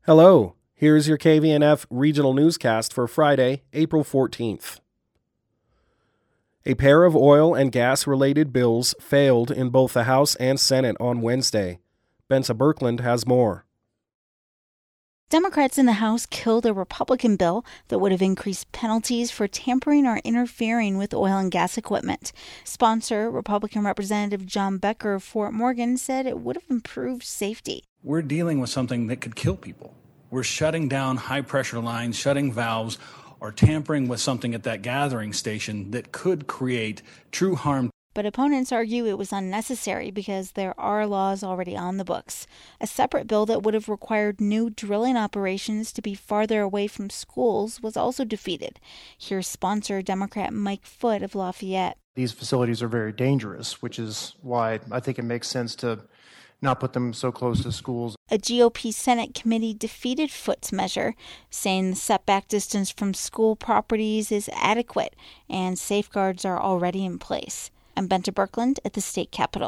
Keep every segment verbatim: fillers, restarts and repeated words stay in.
Hello, here's your K V N F regional newscast for Friday, April fourteenth. A pair of oil and gas-related bills failed in both the House and Senate on Wednesday. Benta Birkeland has more. Democrats in the House killed a Republican bill that would have increased penalties for tampering or interfering with oil and gas equipment. Sponsor, Republican Representative John Becker of Fort Morgan, said it would have improved safety. We're dealing with something that could kill people. We're shutting down high-pressure lines, shutting valves, or tampering with something at that gathering station that could create true harm. But opponents argue it was unnecessary because there are laws already on the books. A separate bill that would have required new drilling operations to be farther away from schools was also defeated. Here's sponsor Democrat Mike Foote of Lafayette. These facilities are very dangerous, which is why I think it makes sense to not put them so close to schools. A G O P Senate committee defeated Foote's measure, saying the setback distance from school properties is adequate and safeguards are already in place. I'm Benta Birkeland at the state capitol.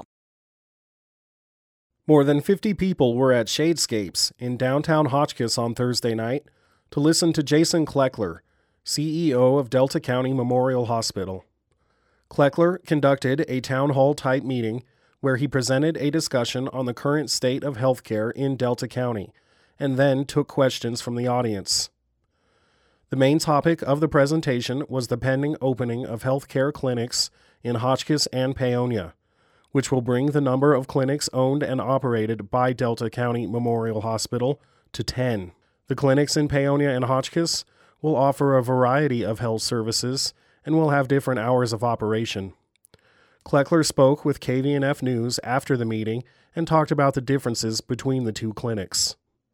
More than fifty people were at Shadescapes in downtown Hotchkiss on Thursday night to listen to Jason Kleckler, C E O of Delta County Memorial Hospital. Kleckler conducted a town hall-type meeting where he presented a discussion on the current state of healthcare in Delta County and then took questions from the audience. The main topic of the presentation was the pending opening of healthcare clinics in Hotchkiss and Paonia, which will bring the number of clinics owned and operated by Delta County Memorial Hospital to ten. The clinics in Paonia and Hotchkiss will offer a variety of health services and will have different hours of operation. Kleckler spoke with K V N F News after the meeting and talked about the differences between the two clinics.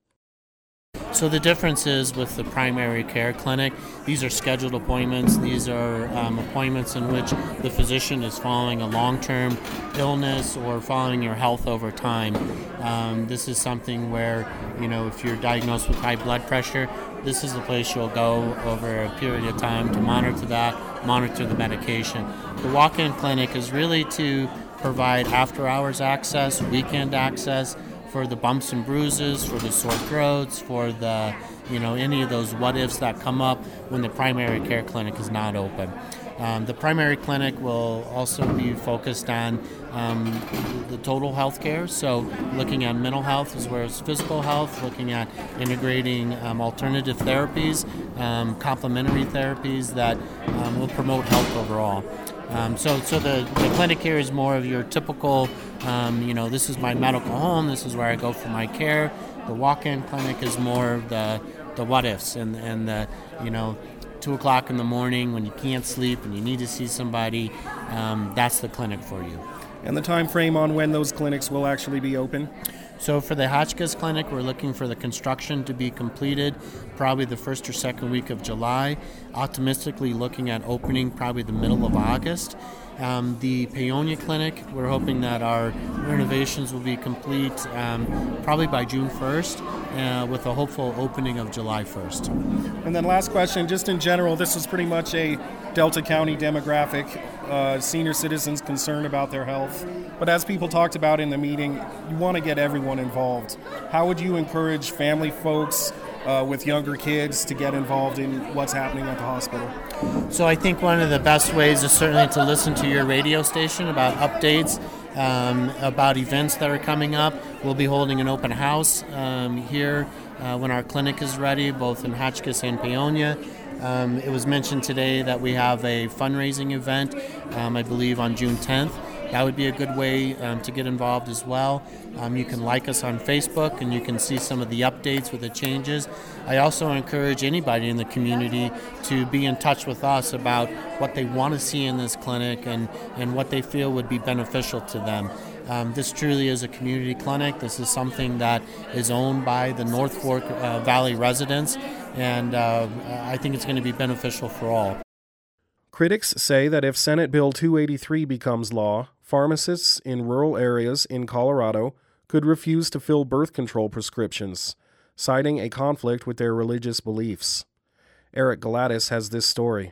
So the difference is with the primary care clinic, these are scheduled appointments. These are um, appointments in which the physician is following a long-term illness or following your health over time. Um, this is something where, you know, if you're diagnosed with high blood pressure, this is the place you'll go over a period of time to monitor that, monitor the medication. The walk-in clinic is really to provide after-hours access, weekend access, for the bumps and bruises, for the sore throats, for the, you know, any of those what-ifs that come up when the primary care clinic is not open. Um, the primary clinic will also be focused on um, the total health care, so looking at mental health as well as physical health, looking at integrating um, alternative therapies, um, complementary therapies that um, will promote health overall. Um, so so the, the clinic here is more of your typical, um, you know, this is my medical home, this is where I go for my care. The walk-in clinic is more of the, the what-ifs and, and the, you know, two o'clock in the morning when you can't sleep and you need to see somebody, um, that's the clinic for you. And the time frame on when those clinics will actually be open? So for the Hotchkiss Clinic, we're looking for the construction to be completed probably the first or second week of July. Optimistically looking at opening probably the middle of August. Um, the Paonia Clinic, we're hoping that our renovations will be complete um, probably by June first uh, with a hopeful opening of July first. And then last question, just in general, this is pretty much a Delta County demographic, uh, senior citizens concerned about their health. But as people talked about in the meeting, you want to get everyone involved. How would you encourage family folks uh, with younger kids to get involved in what's happening at the hospital? So I think one of the best ways is certainly to listen to your radio station about updates, um, about events that are coming up. We'll be holding an open house um, here uh, when our clinic is ready, both in Hotchkiss and Paonia. Um, it was mentioned today that we have a fundraising event, um, I believe on June tenth. That would be a good way um, to get involved as well. Um, you can like us on Facebook and you can see some of the updates with the changes. I also encourage anybody in the community to be in touch with us about what they want to see in this clinic and, and what they feel would be beneficial to them. Um, this truly is a community clinic. This is something that is owned by the North Fork uh, Valley residents, and uh, I think it's going to be beneficial for all. Critics say that if Senate Bill two eighty-three becomes law, pharmacists in rural areas in Colorado could refuse to fill birth control prescriptions, citing a conflict with their religious beliefs. Eric Galatis has this story.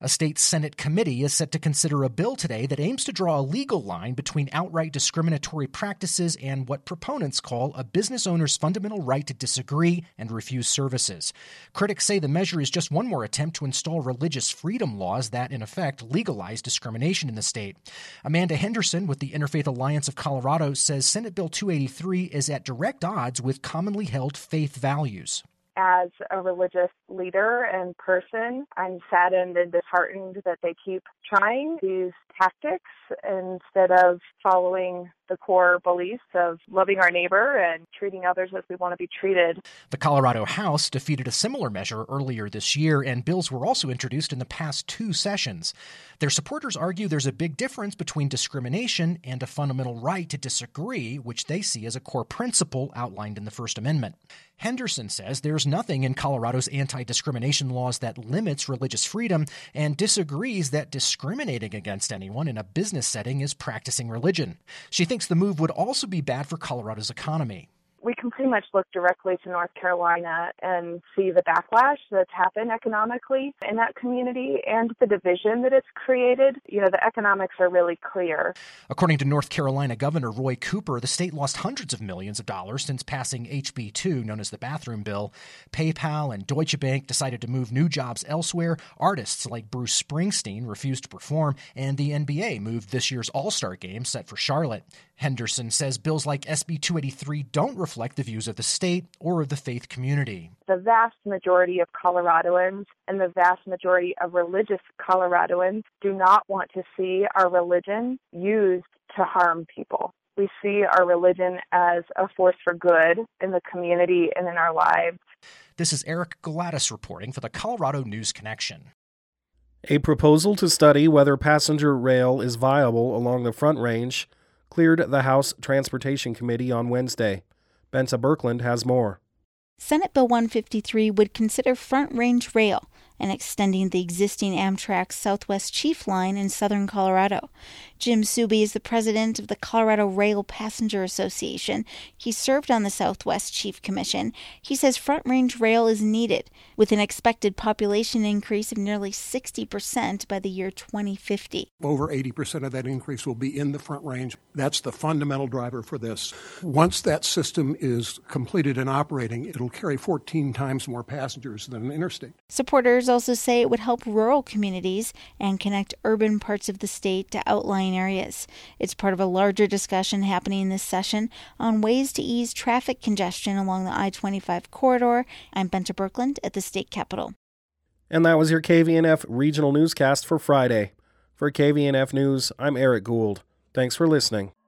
A state Senate committee is set to consider a bill today that aims to draw a legal line between outright discriminatory practices and what proponents call a business owner's fundamental right to disagree and refuse services. Critics say the measure is just one more attempt to install religious freedom laws that, in effect, legalize discrimination in the state. Amanda Henderson with the Interfaith Alliance of Colorado says Senate Bill two eighty-three is at direct odds with commonly held faith values. As a religious leader and person, I'm saddened and disheartened that they keep trying these tactics instead of following the core beliefs of loving our neighbor and treating others as we want to be treated. The Colorado House defeated a similar measure earlier this year, and bills were also introduced in the past two sessions. Their supporters argue there's a big difference between discrimination and a fundamental right to disagree, which they see as a core principle outlined in the First Amendment. Henderson says there's nothing in Colorado's anti-discrimination laws that limits religious freedom and disagrees that discriminating against anyone in a business setting is practicing religion. She thinks the move would also be bad for Colorado's economy. We can pretty much look directly to North Carolina and see the backlash that's happened economically in that community and the division that it's created. You know, the economics are really clear. According to North Carolina Governor Roy Cooper, the state lost hundreds of millions of dollars since passing H B two, known as the bathroom bill. PayPal and Deutsche Bank decided to move new jobs elsewhere. Artists like Bruce Springsteen refused to perform, and the N B A moved this year's All-Star game set for Charlotte. Henderson says bills like S B two eighty-three don't reflect the views of the state or of the faith community. The vast majority of Coloradoans and the vast majority of religious Coloradoans do not want to see our religion used to harm people. We see our religion as a force for good in the community and in our lives. This is Eric Gladys reporting for the Colorado News Connection. A proposal to study whether passenger rail is viable along the Front Range cleared the House Transportation Committee on Wednesday. Benta Birkeland has more. Senate Bill one fifty-three would consider Front Range Rail and extending the existing Amtrak Southwest Chief Line in southern Colorado. Jim Suby is the president of the Colorado Rail Passenger Association. He served on the Southwest Chief Commission. He says Front Range Rail is needed, with an expected population increase of nearly sixty percent by the year twenty fifty. Over eighty percent of that increase will be in the Front Range. That's the fundamental driver for this. Once that system is completed and operating, it'll carry fourteen times more passengers than an interstate. Supporters also say it would help rural communities and connect urban parts of the state to outlying areas. It's part of a larger discussion happening this session on ways to ease traffic congestion along the I twenty-five corridor. I'm Benta Birkeland at the state capitol. And that was your K V N F regional newscast for Friday. For K V N F News, I'm Eric Gould. Thanks for listening.